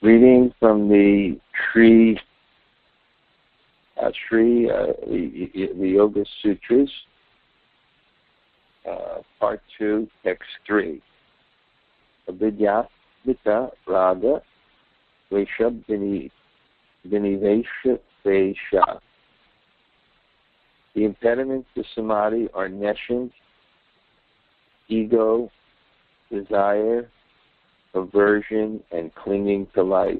Reading from the the Yoga Sutras, Part 2, Text 3. Avidya Vita Raga Vaishab Vinivesha Vaisha. The impediments to samadhi are nescience, ego, desire, aversion, and clinging to life.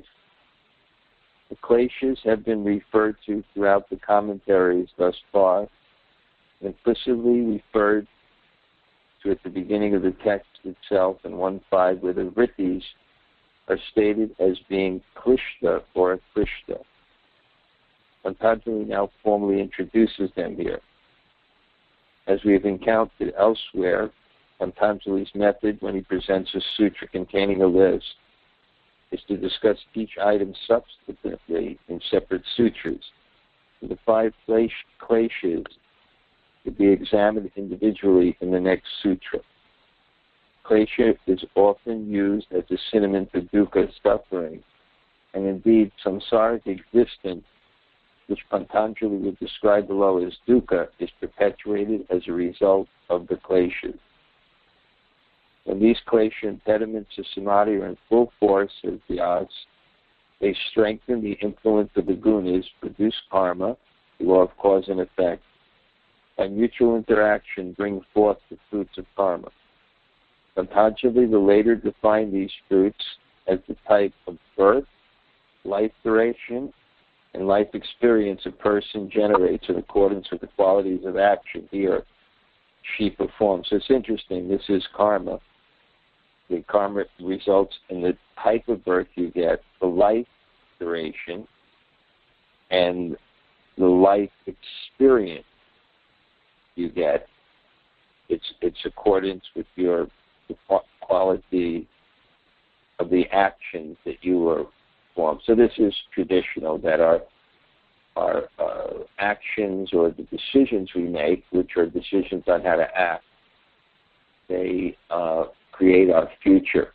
The kleshas have been referred to throughout the commentaries thus far, implicitly referred to at the beginning of the text itself in 1.5, where the vrittis are stated as being klishta or krishta. Patanjali now formally introduces them here. As we have encountered elsewhere, Patanjali's method when he presents a sutra containing a list is to discuss each item substantively in separate sutras. The 5 kleshas to be examined individually in the next sutra. Klesha is often used as a synonym for dukkha, suffering, and indeed samsaric existence, which Patanjali would describe below as dukkha, is perpetuated as a result of the kleshas. When these klesha impediments to samadhi are in full force, says Vyas, they strengthen the influence of the gunas, produce karma, the law of cause and effect, by mutual interaction bring forth the fruits of karma. Patanjali will later define these fruits as the type of birth, life duration, and life experience a person generates in accordance with the qualities of action he or she performs. So it's interesting, this is karma. The karma results in the type of birth you get, the life duration, and the life experience you get. It's accordance with the quality of the actions that you perform. So this is traditional, that our actions or the decisions we make, which are decisions on how to act, they create our future.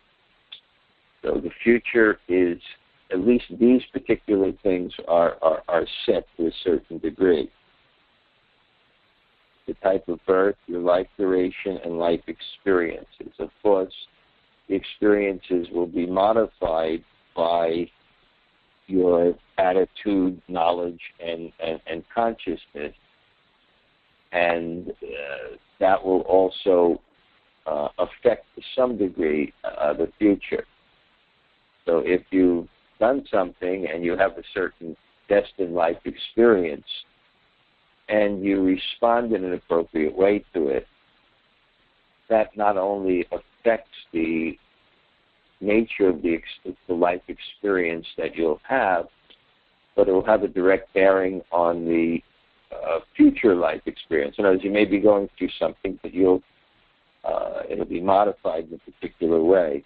So the future is, at least these particular things are set to a certain degree. The type of birth, your life duration, and life experiences. Of course, the experiences will be modified by your attitude, knowledge, and consciousness, and that will also affect to some degree the future. So if you've done something and you have a certain destined life experience and you respond in an appropriate way to it, that not only affects the nature of the life experience that you'll have, but it will have a direct bearing on the future life experience. In other words, you may be going through something, but it'll be modified in a particular way.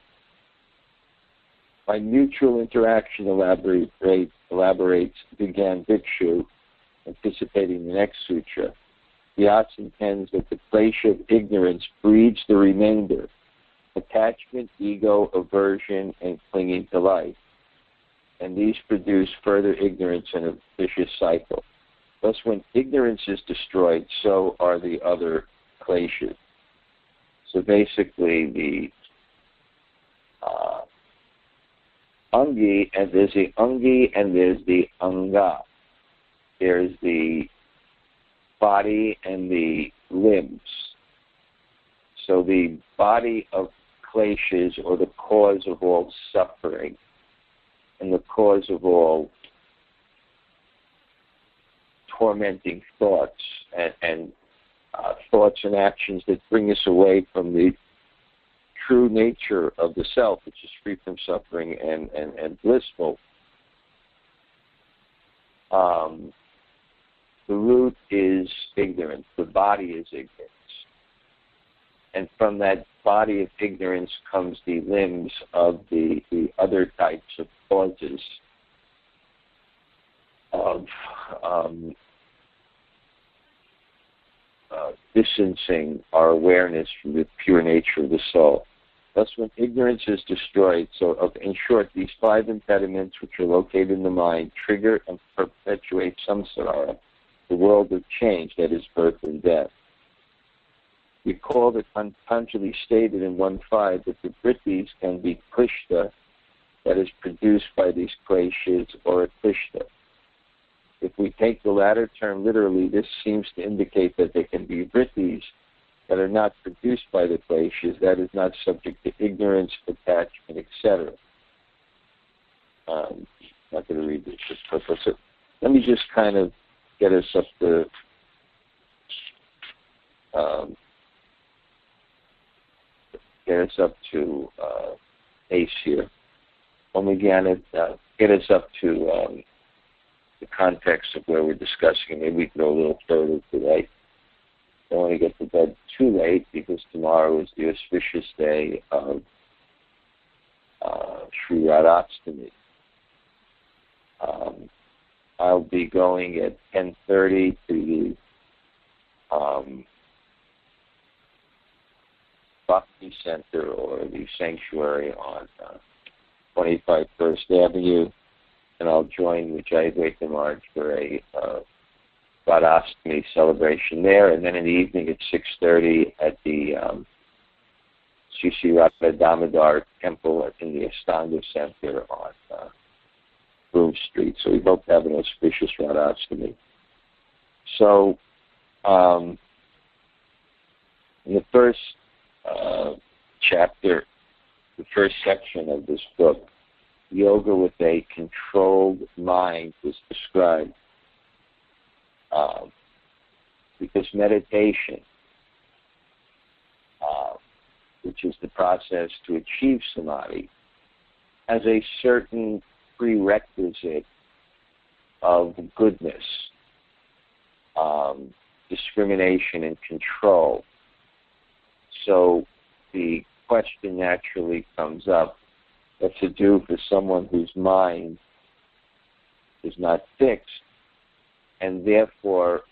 By mutual interaction, elaborates Vigyan Bhikshu, anticipating the next sutra. Vyas intends that the klesha of ignorance breeds the remainder: attachment, ego, aversion, and clinging to life. And these produce further ignorance in a vicious cycle. Thus, when ignorance is destroyed, so are the other kleshas. So basically, the Angi, and there's the Angi and there's the Anga. There's the body and the limbs. So the body of kleshas, or the cause of all suffering, and the cause of all tormenting thoughts and thoughts and actions that bring us away from the true nature of the self, which is free from suffering and blissful. The root is ignorance. The body is ignorance. And from that body of ignorance comes the limbs of the other types of causes of distancing our awareness from the pure nature of the soul. Thus, when ignorance is destroyed, so in short, these 5 impediments which are located in the mind trigger and perpetuate samsara, the world of change, that is birth and death. Recall that Patanjali stated in 1.5 that the vrittis can be klishta, that is produced by these kleshas, or a klishta. If we take the latter term literally, this seems to indicate that there can be vrittis that are not produced by the kleshas, that is not subject to ignorance, attachment, etc. I'm not going to read this, but let me just kind of get us up to Ace here. Get us up to the context of where we're discussing. Maybe we can go a little further today. I don't want to get to bed too late because tomorrow is the auspicious day of Sri Radhastami. I'll be going at 10:30 to the Bhakti Center or the sanctuary on 25 First Avenue, and I'll join with Jayadvaita March for a Radhastami celebration there, and then in the evening at 6:30 at the Sri Sri Radha Damodar Temple in the Astanga Center on Broome Street. So we hope to have an auspicious Radhastami. So in the first chapter, the first section of this book, yoga with a controlled mind is described. Because meditation, which is the process to achieve samadhi, has a certain prerequisite of goodness, discrimination, and control. So the question naturally comes up, what to do for someone whose mind is not fixed, and therefore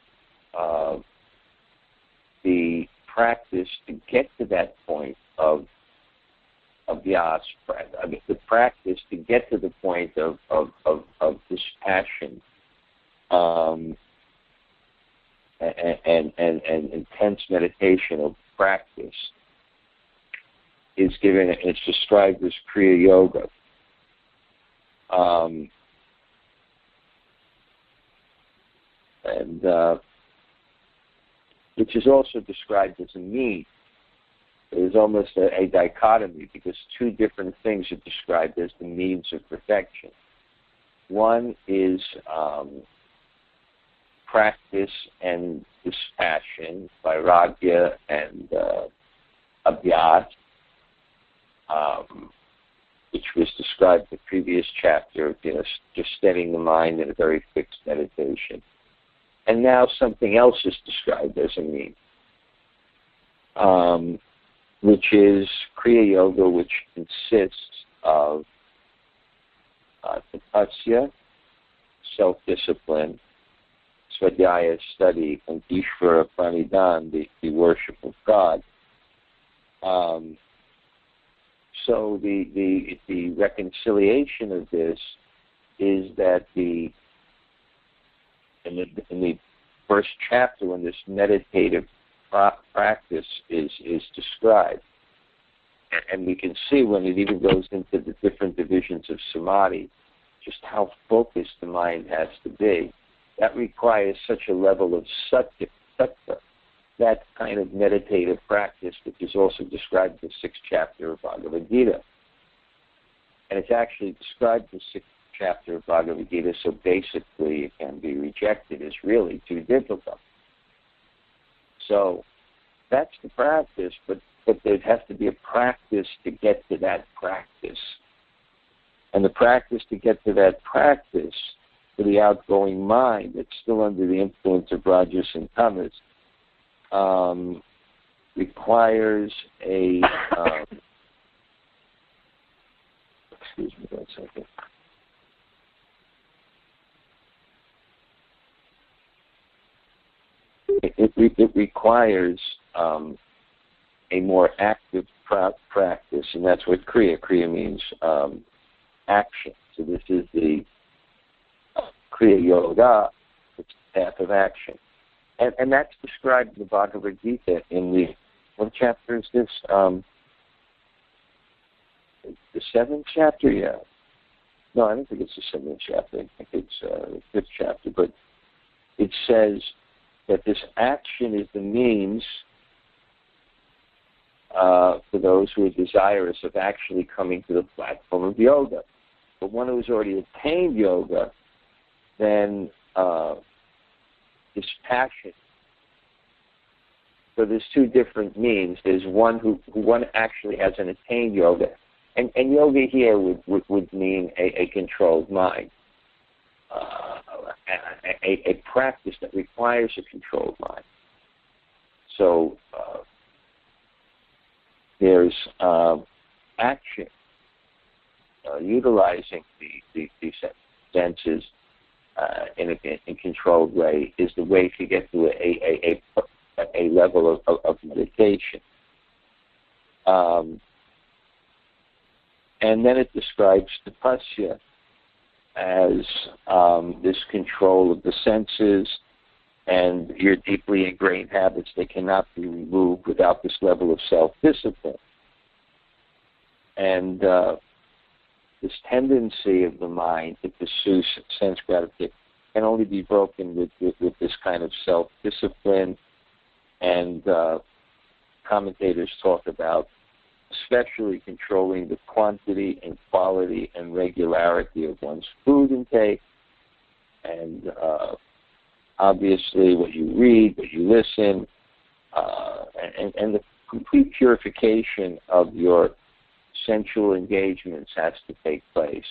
the practice to get to that point of yas, the practice to get to the point of dispassion and intense meditational practice is given. It's described as Kriya Yoga. Which is also described as a need. It is almost a dichotomy because 2 different things are described as the means of perfection. One is practice and dispassion, vairagya and abhyas, which was described in the previous chapter, just steadying the mind in a very fixed meditation. And now something else is described as a mean, which is Kriya Yoga, which consists of tapasya, self-discipline, svadhyaya, study, and Ishvara Pranidhan, the worship of God. So the reconciliation of this is that in the first chapter, when this meditative practice is described, and we can see when it even goes into the different divisions of samadhi, just how focused the mind has to be. That requires such a level of sattva, that kind of meditative practice, which is also described in the 6th chapter of Bhagavad Gita. And it's actually described in the 6th chapter of Bhagavad Gita, so basically it can be rejected as really too difficult. So that's the practice, but there has to be a practice to get to that practice. And the practice to get to that practice for the outgoing mind that's still under the influence of rajas and tamas requires a excuse me 1 second. It requires a more active practice, and that's what Kriya. Kriya means action. So this is the Kriya Yoga, it's the path of action. And that's described in the Bhagavad Gita in the, what chapter is this? The 7th chapter, yeah. No, I don't think it's the 7th chapter. I think it's the 5th chapter. But it says that this action is the means for those who are desirous of actually coming to the platform of yoga. But one who has already attained yoga, then this passion. So there's two different means. There's one who one actually hasn't attained yoga. And yoga here would mean a controlled mind, a practice that requires a controlled mind. So there's action, utilizing the senses in a controlled way is the way to get to a level of meditation. And then it describes tapasya as this control of the senses and your deeply ingrained habits. They cannot be removed without this level of self-discipline. And this tendency of the mind to pursue sense gratification can only be broken with this kind of self-discipline. And commentators talk about especially controlling the quantity and quality and regularity of one's food intake, and obviously what you read, what you listen, and the complete purification of your sensual engagements has to take place.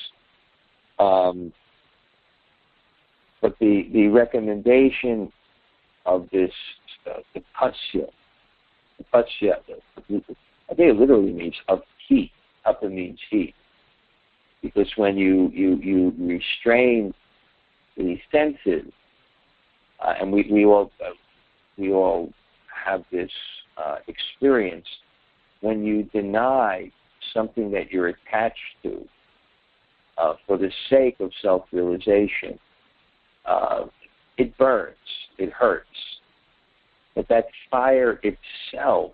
But the recommendation of this tapasya, I think it literally means of heat. Tapa means heat. Because when you restrain the senses, and we all have this experience, when you deny something that you're attached to for the sake of self-realization, it burns, it hurts. But that fire itself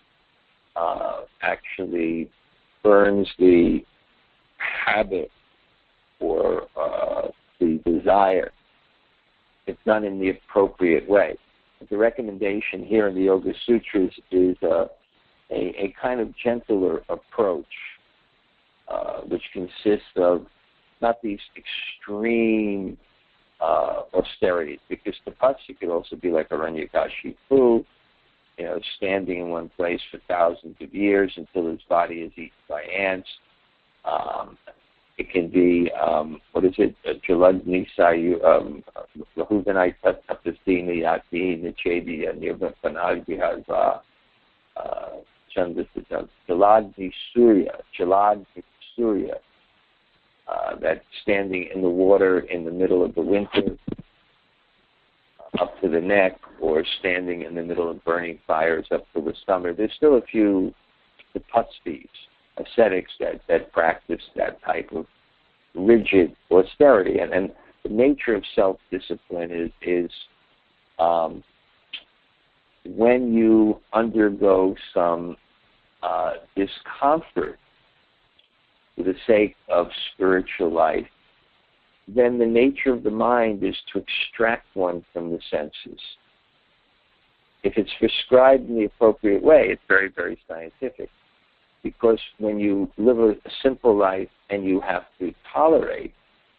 actually burns the habit or the desire. It's done in the appropriate way. But the recommendation here in the Yoga Sutras is a kind of gentler approach, which consists of not these extreme austerities, because tapasya could also be like Aranyakashipu, standing in one place for thousands of years until his body is eaten by ants. It can be, Jalagni Sayu, Lahuvanai Tatapastina Yati, Nichedi, Nirvanpanag Viharva, Jalagni Surya, that standing in the water in the middle of the winter, up to the neck, or standing in the middle of burning fires up to the stomach. There's still a few tapasvis, ascetics that practice that type of rigid austerity. And the nature of self-discipline is when you undergo some discomfort for the sake of spiritual life, then the nature of the mind is to extract one from the senses. If it's prescribed in the appropriate way, it's very, very scientific. Because when you live a simple life and you have to tolerate,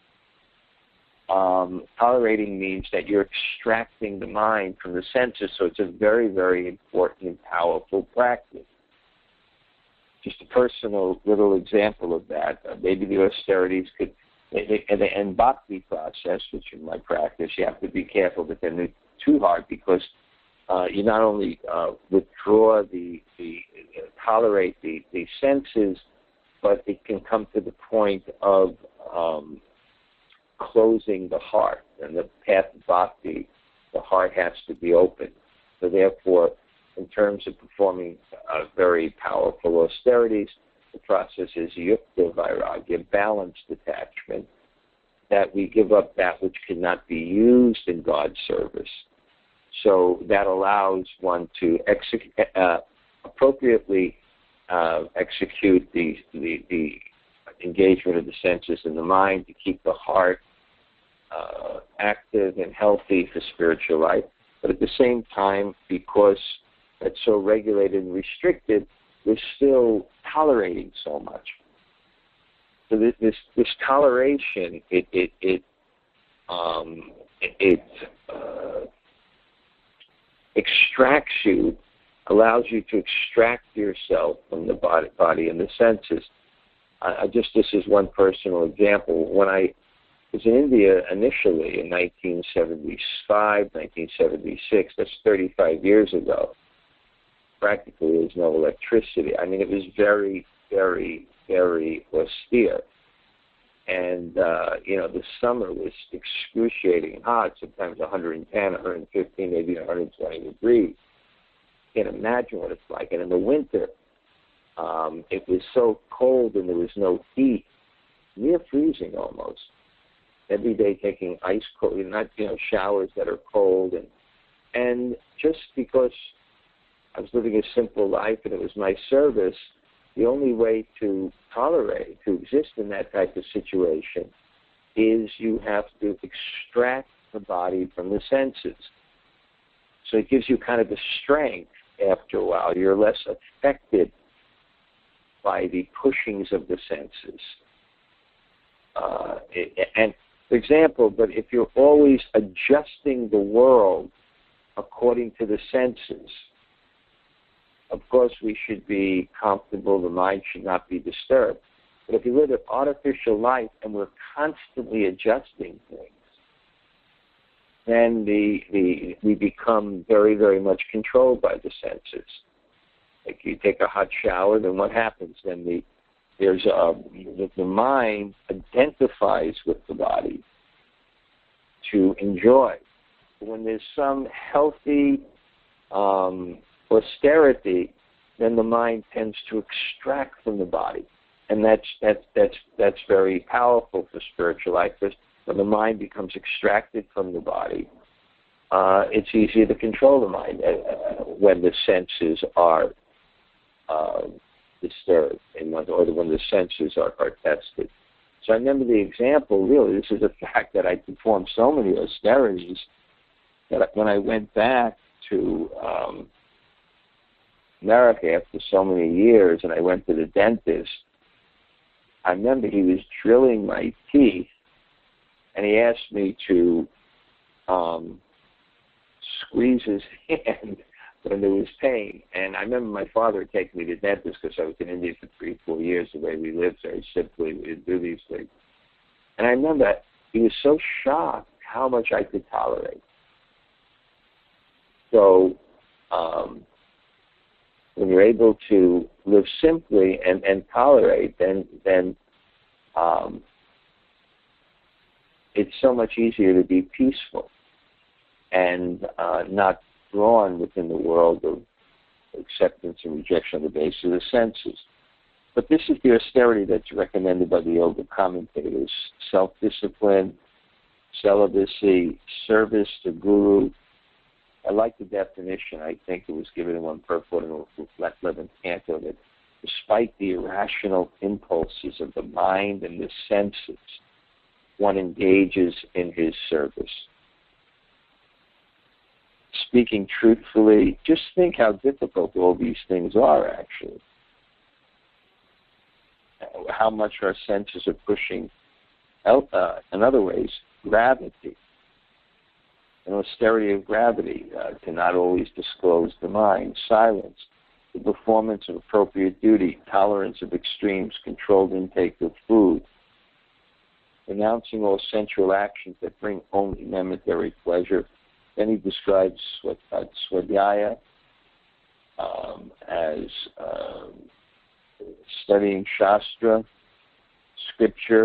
tolerating means that you're extracting the mind from the senses, so it's a very, very important and powerful practice. Just a personal little example of that, maybe the austerities could, and bhakti process, which in my practice you have to be careful that they're not too hard, because you not only withdraw tolerate the senses, but it can come to the point of closing the heart. And the path of bhakti, the heart has to be open. So therefore, in terms of performing very powerful austerities. The process is yukta vairagya, balanced detachment, that we give up that which cannot be used in God's service. So that allows one to appropriately execute the engagement of the senses and the mind, to keep the heart active and healthy for spiritual life. But at the same time, because it's so regulated and restricted, we're still tolerating so much. So this toleration, it extracts you, allows you to extract yourself from the body and the senses. This is one personal example. When I was in India initially in 1975, 1976, that's 35 years ago, practically there was no electricity. I mean, it was very, very, very austere. And, the summer was excruciating hot, sometimes 110, 115, maybe 120 degrees. Can't imagine what it's like. And in the winter, it was so cold and there was no heat, near freezing almost. Every day taking ice cold, showers that are cold. And just because I was living a simple life and it was my service, the only way to tolerate, to exist in that type of situation, is you have to extract the body from the senses. So it gives you kind of a strength after a while. You're less affected by the pushings of the senses. And for example, but if you're always adjusting the world according to the senses, of course we should be comfortable, the mind should not be disturbed. But if you live an artificial life and we're constantly adjusting things, then we become very, very much controlled by the senses. Like you take a hot shower, then what happens? Then the mind identifies with the body to enjoy. When there's some healthy austerity, then the mind tends to extract from the body, and that's very powerful for spiritual life. Because when the mind becomes extracted from the body, it's easier to control the mind when the senses are disturbed, or when the senses are tested. So I remember the example, really, this is a fact that I performed so many austerities that when I went back to America after so many years and I went to the dentist, I remember he was drilling my teeth and he asked me to squeeze his hand when there was pain. And I remember my father taking me to the dentist because I was in India for 3-4 years, the way we lived very simply. We didn't do these things. And I remember he was so shocked how much I could tolerate. So when you're able to live simply and tolerate, then it's so much easier to be peaceful and not drawn within the world of acceptance and rejection on the basis of the senses. But this is the austerity that's recommended by the yoga commentators: self-discipline, celibacy, service to Guru. I like the definition. I think it was given in one purport in the 11th canto, that despite the irrational impulses of the mind and the senses, one engages in his service. Speaking truthfully, just think how difficult all these things are, actually. How much our senses are pushing, in other ways, gravity. An austerity of gravity, to not always disclose the mind, silence, the performance of appropriate duty, tolerance of extremes, controlled intake of food, renouncing all sensual actions that bring only momentary pleasure. Then he describes Swadhyaya as studying Shastra, scripture,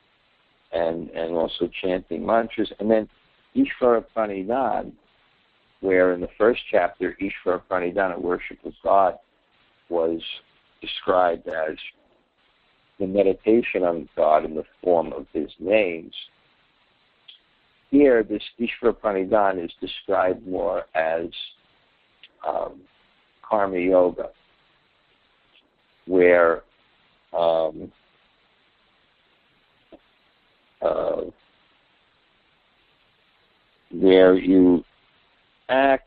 and also chanting mantras. And then Ishvara Pranidhan where in the first chapter, Ishvara Pranidhana, worship of God, was described as the meditation on God in the form of His names. Here, this Ishvara Pranidhana is described more as Karma Yoga, where you act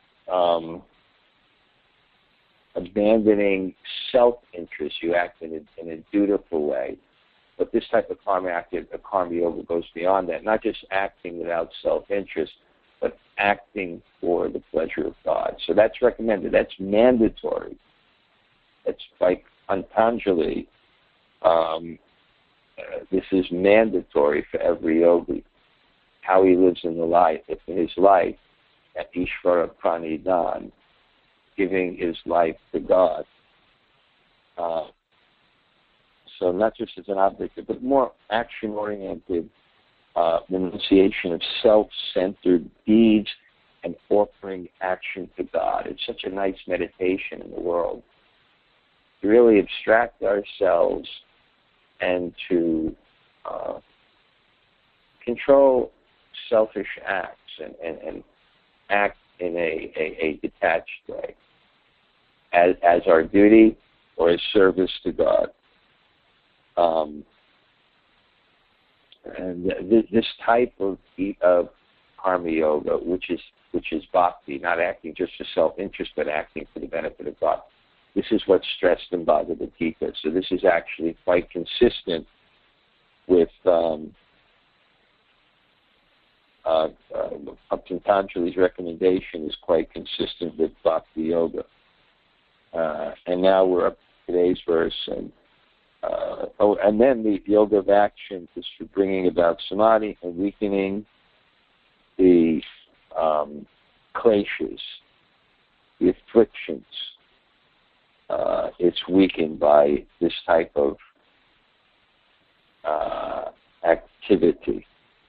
abandoning self-interest. You act in a dutiful way. But this type of karma yoga goes beyond that, not just acting without self-interest, but acting for the pleasure of God. So that's recommended. That's mandatory. That's like Patanjali. This is mandatory for every yogi. How he lives in his life, at Ishvara Pranidhana, giving his life to God. So not just as an object, but more action-oriented renunciation of self-centered deeds and offering action to God. It's such a nice meditation in the world. To really abstract ourselves and to control selfish acts and act in a detached way as our duty or as service to God. And this type of karma yoga, which is bhakti, not acting just for self-interest, but acting for the benefit of God. This is what's stressed in Bhagavad Gita. So this is actually quite consistent with Patanjali's recommendation is quite consistent with Bhakti Yoga. And now we're up to today's verse. And then the yoga of action is for bringing about samadhi and weakening the kleshas, the afflictions. It's weakened by this type of activity.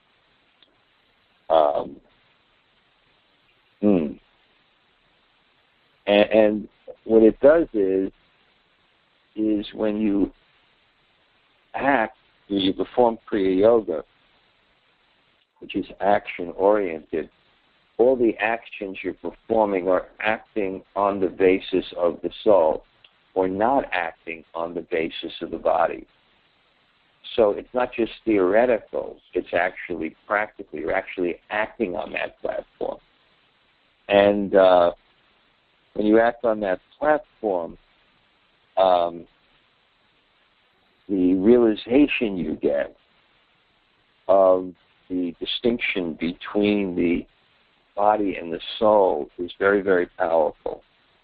And what it does is when you act, when you perform Kriya Yoga, which is action-oriented, all the actions you're performing are acting on the basis of the soul or not acting on the basis of the body. So it's not just theoretical, it's actually practical. You're actually acting on that platform. And when you act on that platform, the realization you get of the distinction between the body and the soul is very, very powerful.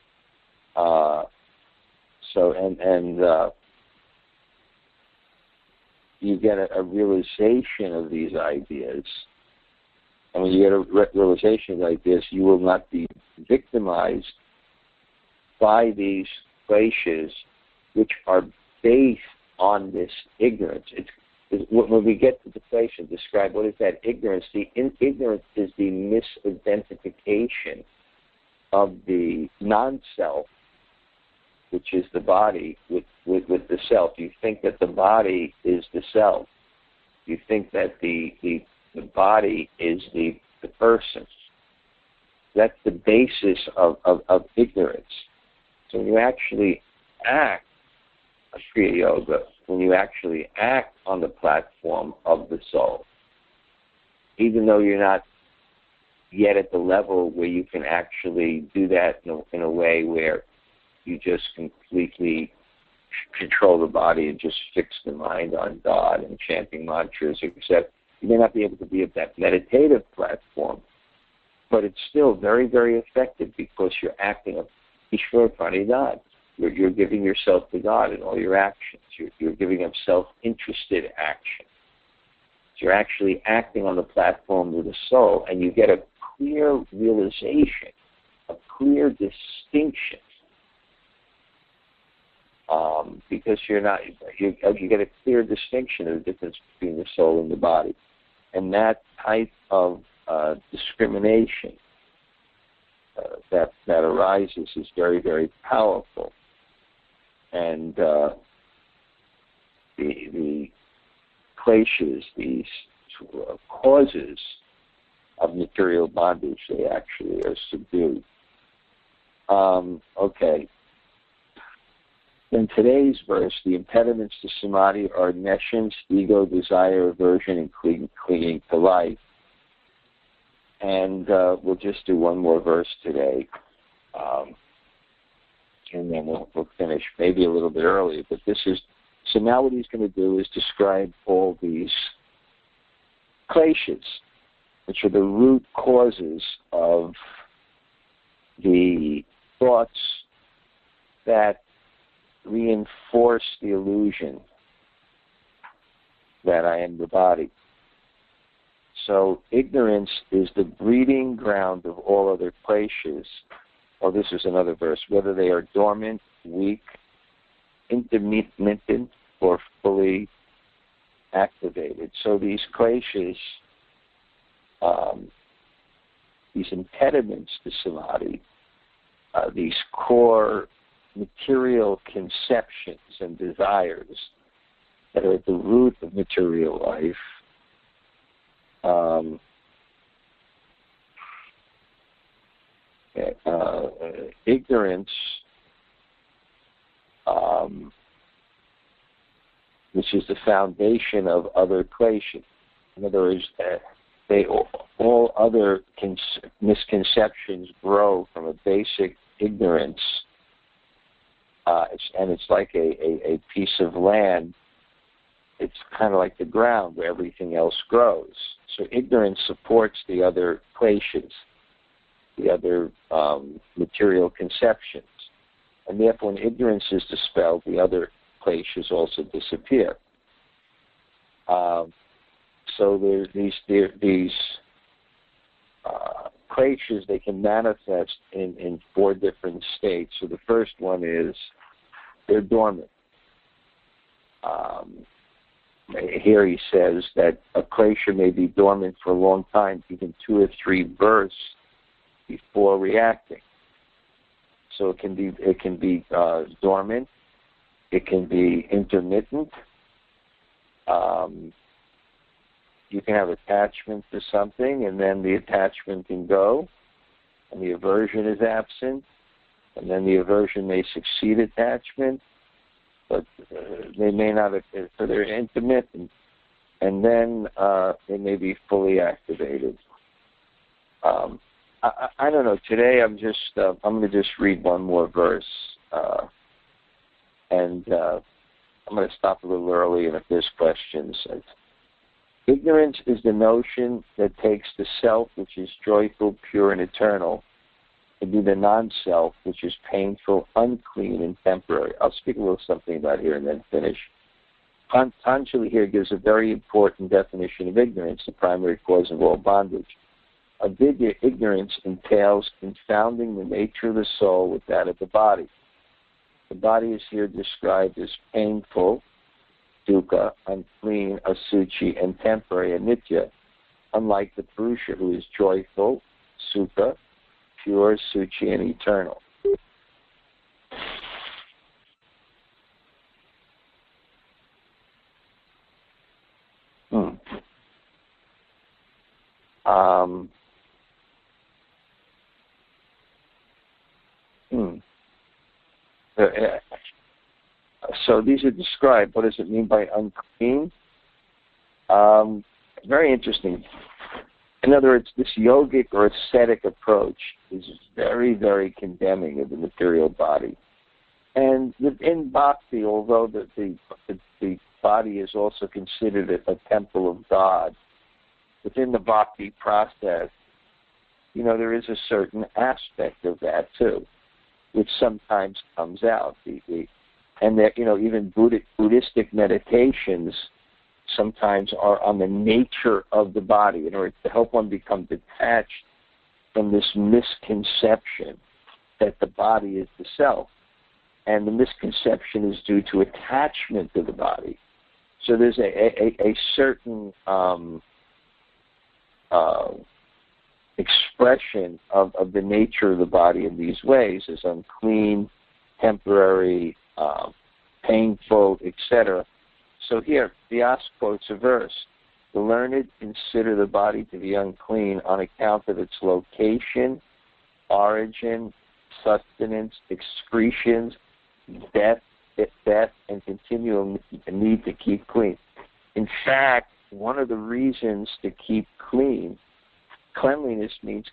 You get a realization of these ideas. And when you get a realization like this, you will not be victimized by these kleshas, which are based on this ignorance. When we get to the place and describe what is that ignorance, ignorance is the misidentification of the non-self, which is the body, with the self. You think that the body is the self. You think that the body is the person. That's the basis of ignorance. So when you actually act a Kriya Yoga, when you actually act on the platform of the soul, even though you're not yet at the level where you can actually do that in a way where you just completely control the body and just fix the mind on God and chanting mantras, except you may not be able to be at that meditative platform, but it's still very, very effective because you're acting of Ishvara Pranidhana. You're giving yourself to God in all your actions. You're giving up self-interested action. So you're actually acting on the platform of the soul, and you get a clear realization, a clear distinction, because you get a clear distinction of the difference between the soul and the body. And that type of discrimination that arises is very, very powerful. And the kleshas, these causes of material bondage, they actually are subdued. Okay. In today's verse, the impediments to samadhi are nescience, ego, desire, aversion, and clinging to life. And we'll just do one more verse today, and then we'll finish maybe a little bit earlier. But so now what he's going to do is describe all these kleshas, which are the root causes of the thoughts that reinforce the illusion that I am the body. So ignorance is the breeding ground of all other kleshas. Oh, this is another verse. Whether they are dormant, weak, intermittent, or fully activated. So these kleshas, these impediments to samadhi, these core material conceptions and desires that are at the root of material life, ignorance, which is the foundation of other kleshas. In other words, all other misconceptions grow from a basic ignorance, and it's like a piece of land. It's kind of like the ground where everything else grows. So ignorance supports the other kleshas, the other material conceptions. And therefore, when ignorance is dispelled, the other kleshas also disappear. So there's these kleshas, they can manifest in four different states. So the first one is they're dormant. Here he says that a klesha may be dormant for a long time, even 2 or 3 births before reacting. So it can be dormant. It can be intermittent. You can have attachment to something, and then the attachment can go, and the aversion is absent, and then the aversion may succeed attachment, but they may not, so they're intermittent, and then they may be fully activated. I don't know. Today I'm going to just read one more verse, and I'm going to stop a little early, and if there's questions. Ignorance is the notion that takes the self, which is joyful, pure, and eternal, to be the non-self, which is painful, unclean, and temporary. I'll speak a little something about here and then finish. Patanjali here gives a very important definition of ignorance, the primary cause of all bondage. Avidya, ignorance, entails confounding the nature of the soul with that of the body. The body is here described as painful, dukkha, unclean, asuci, and temporary, anitya, unlike the Purusha, who is joyful, sukha, pure, suci, and eternal. So these are described. What does it mean by unclean? Very interesting. In other words, this yogic or ascetic approach is very, very condemning of the material body. And within bhakti, although the body is also considered a temple of God, within the bhakti process, there is a certain aspect of that too, which sometimes comes out. And that, even Buddhistic meditations sometimes are on the nature of the body in order to help one become detached from this misconception that the body is the self. And the misconception is due to attachment to the body. So there's a certain expression of the nature of the body in these ways as unclean, temporary, painful, etc. So here, Vyas quotes a verse. The learned consider the body to be unclean on account of its location, origin, sustenance, excretions, death, and continual need to keep clean. In fact, one of the reasons to keep cleanliness means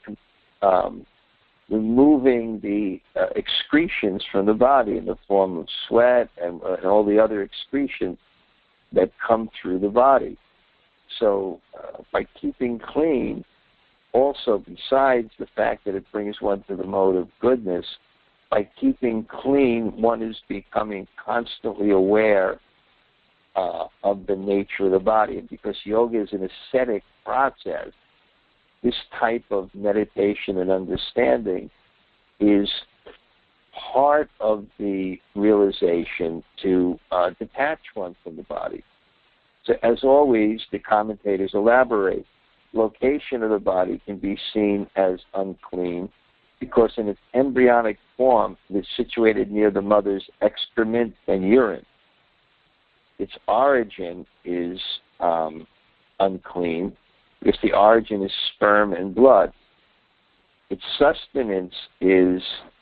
removing the excretions from the body in the form of sweat and all the other excretions that come through the body. So by keeping clean, also besides the fact that it brings one to the mode of goodness, by keeping clean, one is becoming constantly aware of the nature of the body. And because yoga is an ascetic process, this type of meditation and understanding is part of the realization to detach one from the body. So as always, the commentators elaborate. Location of the body can be seen as unclean because in its embryonic form it is situated near the mother's excrement and urine. Its origin is unclean because the origin is sperm and blood. Its sustenance is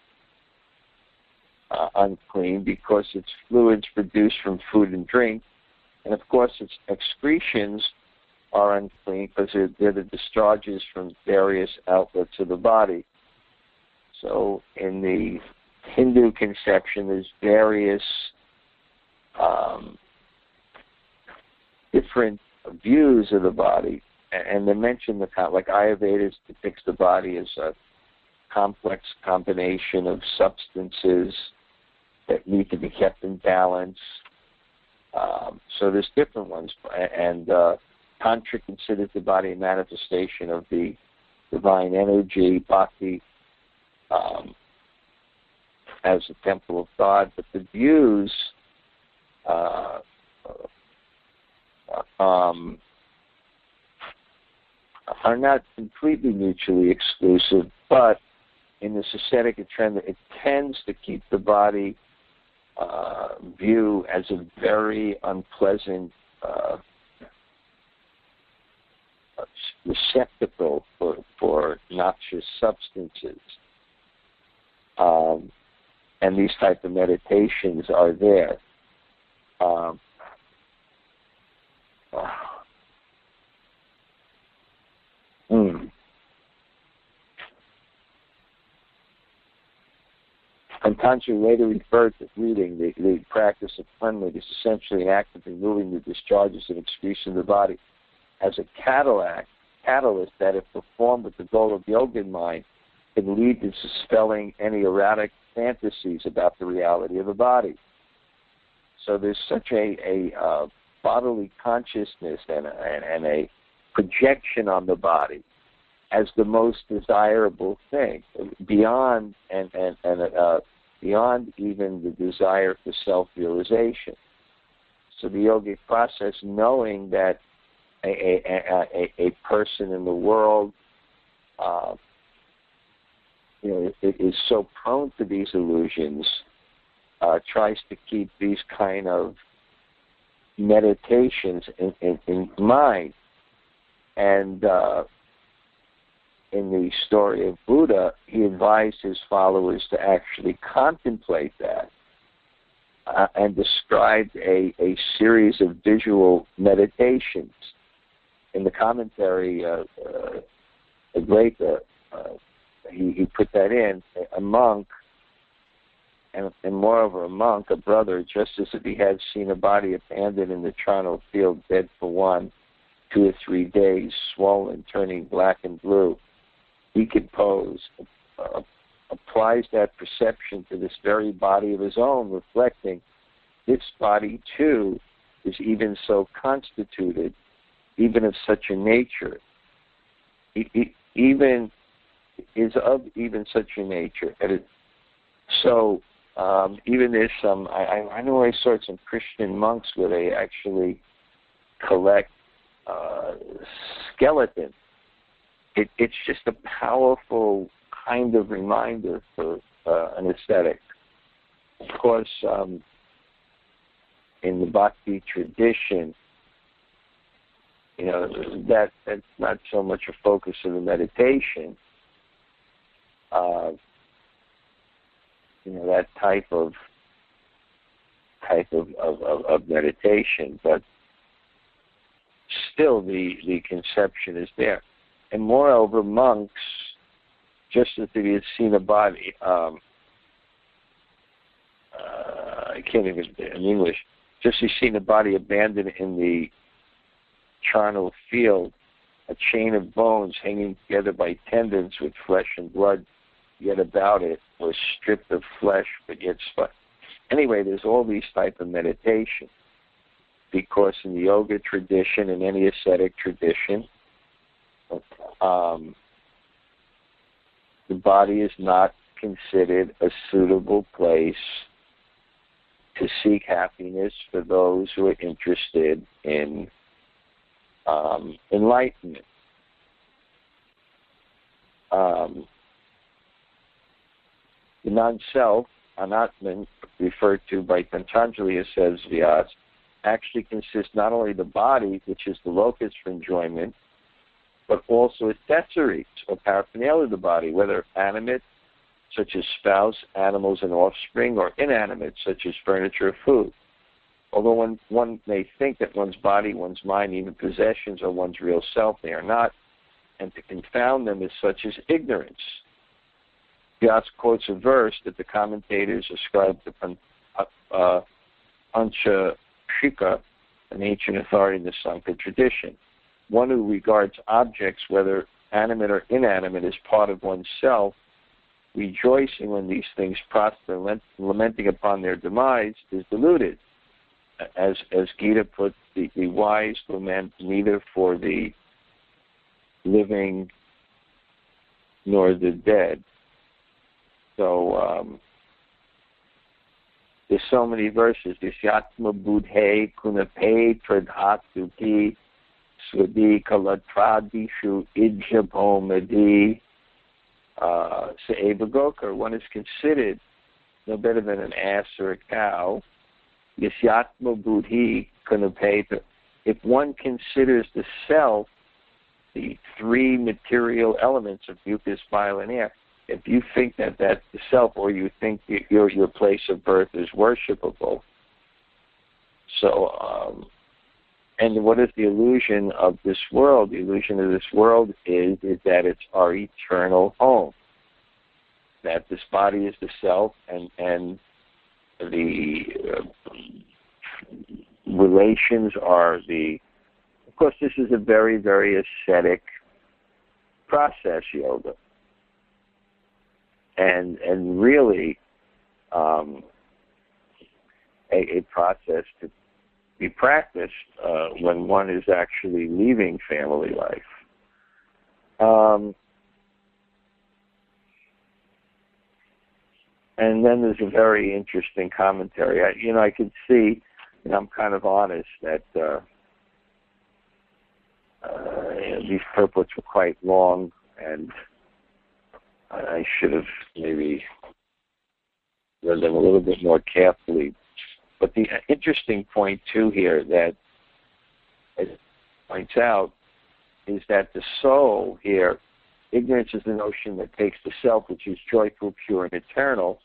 unclean because its fluids produced from food and drink. And of course, its excretions are unclean because they're the discharges from various outlets of the body. So in the Hindu conception, there's various different views of the body. And they mention like Ayurveda depicts the body as a complex combination of substances that need to be kept in balance. So there's different ones. And Tantra considers the body a manifestation of the divine energy, bhakti, as a temple of God. But the views are not completely mutually exclusive, but in this ascetic trend, it tends to keep the body view as a very unpleasant receptacle for noxious substances. And these type of meditations are there. And Tantra later referred to reading the practice of cleanliness, essentially an act of removing the discharges and excretion of the body, as a catalyst that, if performed with the goal of yoga in mind, can lead to dispelling any erratic fantasies about the reality of the body. So there's such a bodily consciousness and a projection on the body as the most desirable thing, beyond beyond even the desire for self-realization. So the yogic process, knowing that a person in the world, is so prone to these illusions, tries to keep these kind of meditations in mind. And in the story of Buddha, he advised his followers to actually contemplate that and described a series of visual meditations. In the commentary, he put that in. A monk, and moreover a monk, a brother, just as if he had seen a body abandoned in the charnel field, dead for 1, 2 or 3 days, swollen, turning black and blue, decomposed, applies that perception to this very body of his own, reflecting this body too is even so constituted, even of such a nature, even is of even such a nature. So even there's some, I know I saw some Christian monks where they actually collect skeletons it's just a powerful kind of reminder for an ascetic. Of course, in the Bhakti tradition, that's not so much a focus of the meditation. That type of meditation, but still the conception is there. And moreover, monks, just as if you had seen a body, I can't even in English, just as you've seen a body abandoned in the charnel field, a chain of bones hanging together by tendons with flesh and blood yet about it, was stripped of flesh but yet spun. Anyway, there's all these type of meditation, because in the yoga tradition, in any ascetic tradition, the body is not considered a suitable place to seek happiness for those who are interested in enlightenment. The non-self, Anatman, referred to by Patanjali as says Vyas, actually consists not only of the body, which is the locus for enjoyment, but also accessories or paraphernalia of the body, whether animate, such as spouse, animals, and offspring, or inanimate, such as furniture or food. Although one may think that one's body, one's mind, even possessions are one's real self, they are not, and to confound them is such as ignorance. Vyas quotes a verse that the commentators ascribe to Panchashika, an ancient authority in the Sankhya tradition. One who regards objects, whether animate or inanimate, as part of oneself, rejoicing when these things prosper, lamenting upon their demise, is deluded. As Gita puts, the wise lament neither for the living nor the dead. So there's so many verses. Yatma budhe kunape pradhatuki swadi kalatradishu ijabhomadi se'eva gokar. One is considered no better than an ass or a cow. Yasyatma budhi kunape. If one considers the self, the three material elements of mucus, bile, and air, if you think that that's the self, or you think your place of birth is worshipable, so and what is the illusion of this world? The illusion of this world is that it's our eternal home, that this body is the self, and the relations are the. Of course, this is a very, very ascetic process, yoga. And really a process to be practiced when one is actually leaving family life. And then there's a very interesting commentary. I could see, and I'm kind of honest, that these purports were quite long, and I should have maybe read them a little bit more carefully. But the interesting point, too, here that it points out is that the soul here, ignorance is the notion that takes the self, which is joyful, pure, and eternal.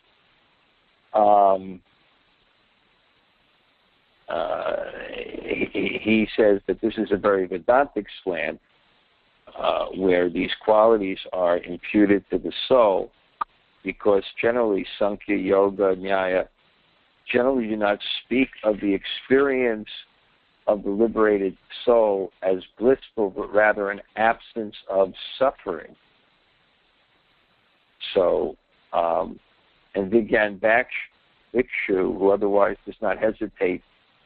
He says that this is a very Vedantic slant, where these qualities are imputed to the soul, because generally Sankhya, Yoga, Nyaya generally do not speak of the experience of the liberated soul as blissful, but rather an absence of suffering. So, and Vigyan Bhikshu, who otherwise does not hesitate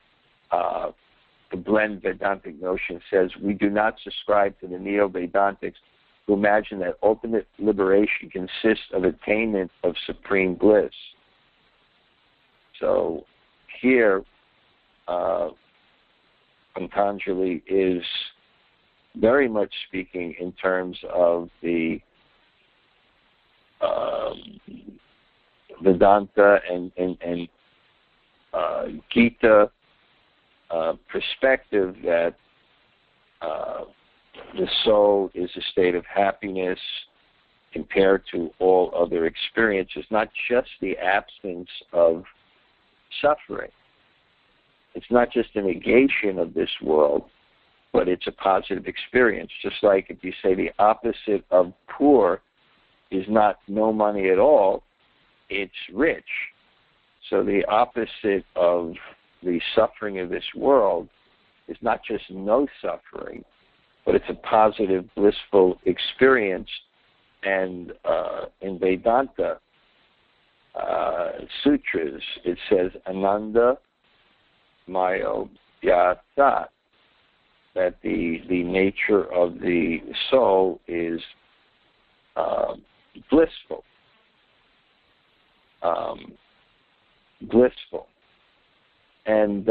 to blend Vedantic notions, says, we do not subscribe to the Neo-Vedantics who imagine that ultimate liberation consists of attainment of supreme bliss. So here, Patanjali is very much speaking in terms of the Vedanta and Gita perspective that the soul is a state of happiness compared to all other experiences, not just the absence of suffering. It's not just a negation of this world, but it's a positive experience. Just like if you say the opposite of poor is not no money at all, it's rich. So the opposite of the suffering of this world is not just no suffering, but it's a positive, blissful experience. And in Vedanta sutras, it says Ananda Mayo Yata, that the nature of the soul is blissful. Blissful. And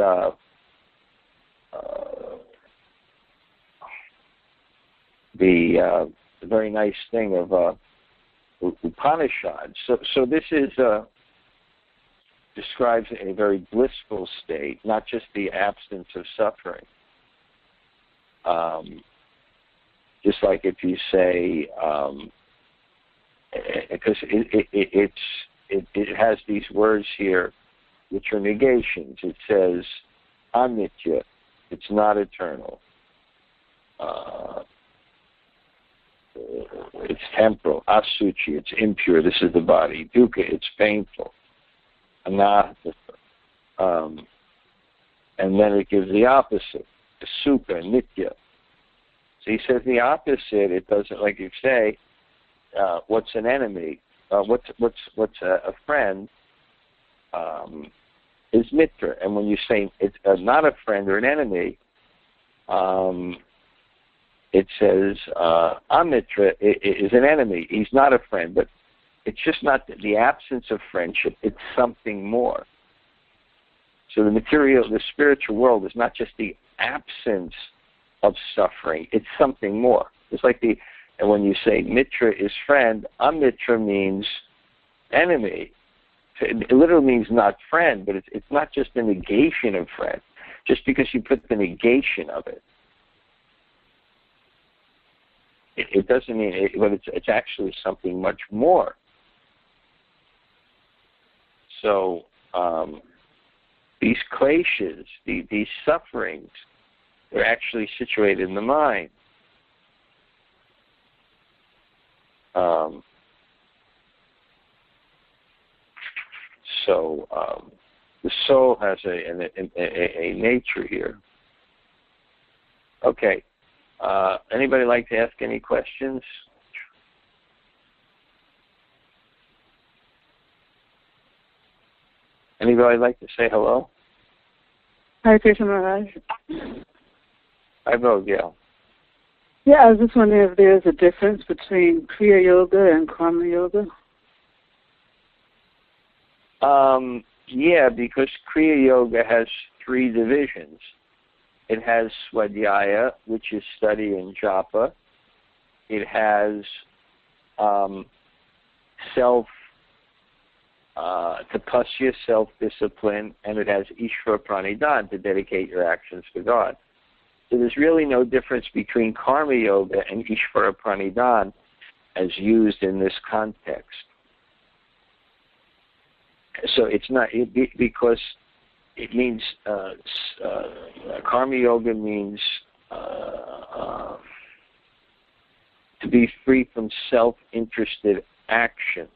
the very nice thing of Upanishad. So this is describes a very blissful state, not just the absence of suffering. Just like if you say, because it has these words here which are negations. It says anitya, it's not eternal. It's temporal. Asuchi, it's impure. This is the body. Dukkha, it's painful. Anatta. And then it gives the opposite. Sukha, nitya. So he says the opposite. It doesn't, like you say, what's an enemy? What's a friend? Is mitra. And when you say it's not a friend or an enemy, it says amitra is an enemy. He's not a friend, but it's just not the absence of friendship. It's something more. So the spiritual world is not just the absence of suffering. It's something more. It's like and when you say mitra is friend, amitra means enemy. It literally means not friend, but it's not just a negation of friend, just because you put the negation of it. It doesn't mean it, but it's actually something much more. So these kleshas, these sufferings, they're actually situated in the mind. So the soul has a nature here. Okay. Anybody like to ask any questions? Anybody like to say hello? Hi, Krishna Maharaj. Hi, Gail. Yeah, I was just wondering if there's a difference between Kriya Yoga and Karma Yoga. Yeah, because Kriya Yoga has 3 divisions. It has Swadhyaya, which is study and japa. It has tapasya, self-discipline, and it has Ishvara Pranidhan, to dedicate your actions to God. So there's really no difference between Karma Yoga and Ishvara Pranidhan as used in this context. So it's not, because it means, Karma Yoga means to be free from self-interested action.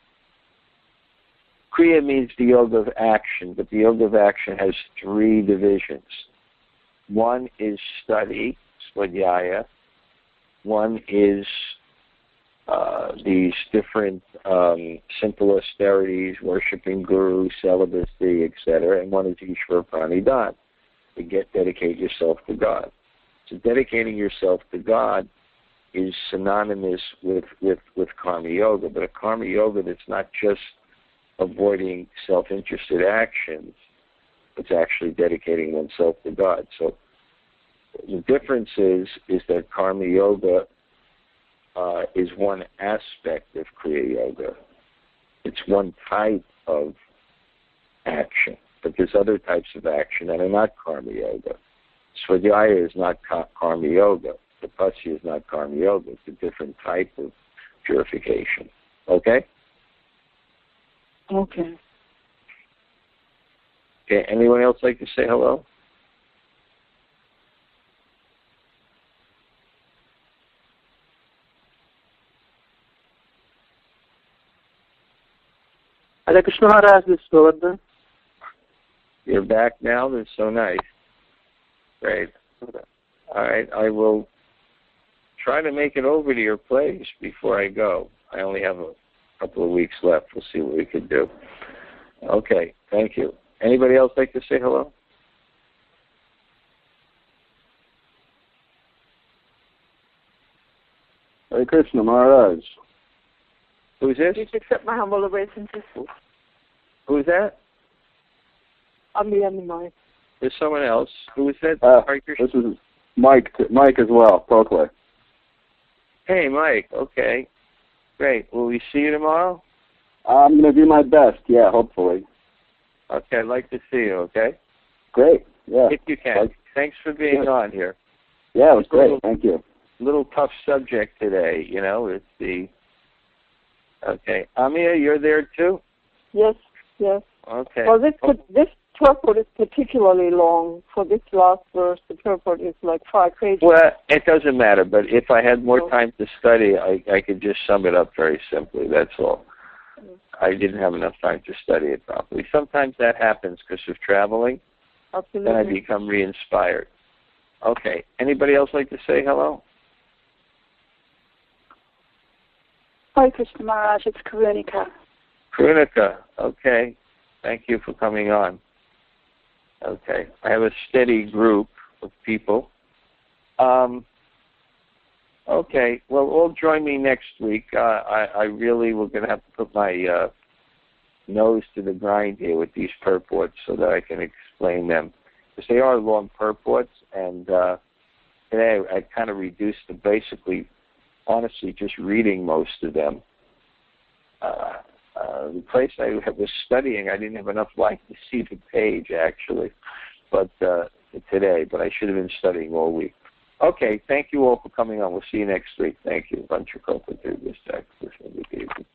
Kriya means the yoga of action, but the yoga of action has 3 divisions. One is study, Swadhyaya. One is these different simple austerities, worshiping Guru, celibacy, etc. And one is Ishvara Pranidhan, to dedicate yourself to God. So dedicating yourself to God is synonymous with Karma Yoga, but a Karma Yoga that's not just avoiding self-interested actions, it's actually dedicating oneself to God. So The difference is that Karma Yoga is one aspect of Kriya Yoga. It's one type of action, but there's other types of action that are not Karma Yoga. Svadhyaya is not Karma Yoga. Tapasya is not Karma Yoga. It's a different type of purification. Okay? Okay. Okay, anyone else like to say hello? Hare Krishna Maharaj, this is Govardhan. You're back now? That's so nice. Great. All right, I will try to make it over to your place before I go. I only have a couple of weeks left. We'll see what we can do. Okay, thank you. Anybody else like to say hello? Hare Krishna Maharaj. Who's this? Please accept my humble obeisances. Who's that? I'm the enemy. There's someone else. Who is that? This is Mike as well, Proclay. Hey, Mike. Okay. Great. Will we see you tomorrow? I'm going to do my best, yeah, hopefully. Okay, I'd like to see you, okay? Great, yeah. If you can. Thanks for being on here. Yeah, it was great. Thank you. Little tough subject today, you know. It's the... Okay. Amia, you're there too? Yes, yes. Okay. Well, this purport is particularly long. For this last verse, the purport is like 5 pages. Well, it doesn't matter, but if I had more time to study, I could just sum it up very simply, that's all. I didn't have enough time to study it properly. Sometimes that happens because of traveling. Absolutely. Then I become re-inspired. Okay. Anybody else like to say hello? Hare Krishna Maharaj, it's Karunika. Karunika, okay. Thank you for coming on. Okay. I have a steady group of people. Okay. Well, all join me next week. I really we're going to have to put my nose to the grind here with these purports so that I can explain them. Because they are long purports, and today I kind of reduced to basically, honestly, just reading most of them. The place I was studying, I didn't have enough light to see the page, actually, but today. But I should have been studying all week. Okay, thank you all for coming on. We'll see you next week. Thank you. Vancha Kopa Durga Sakta.